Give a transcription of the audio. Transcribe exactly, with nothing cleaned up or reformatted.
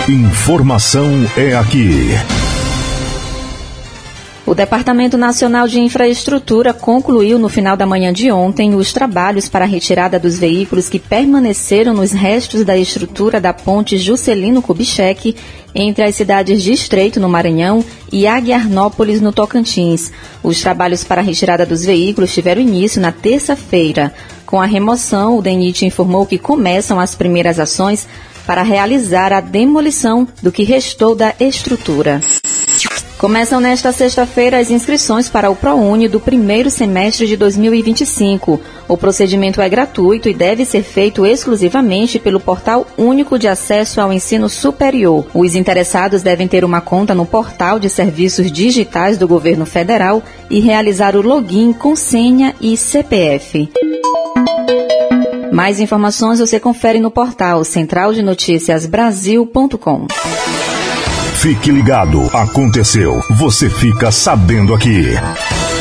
Informação é aqui. O Departamento Nacional de Infraestrutura concluiu no final da manhã de ontem os trabalhos para a retirada dos veículos que permaneceram nos restos da estrutura da ponte Juscelino Kubitschek entre as cidades de Estreito, no Maranhão, e Aguiarnópolis, no Tocantins. Os trabalhos para a retirada dos veículos tiveram início na terça-feira. Com a remoção, o DENIT informou que começam as primeiras ações para realizar a demolição do que restou da estrutura. Começam nesta sexta-feira as inscrições para o ProUni do primeiro semestre de dois mil e vinte e cinco. O procedimento é gratuito e deve ser feito exclusivamente pelo Portal Único de Acesso ao Ensino Superior. Os interessados devem ter uma conta no Portal de Serviços Digitais do Governo Federal e realizar o login com senha e C P F. Mais informações você confere no portal central de noticias brasil ponto com. Fique ligado, aconteceu, você fica sabendo aqui.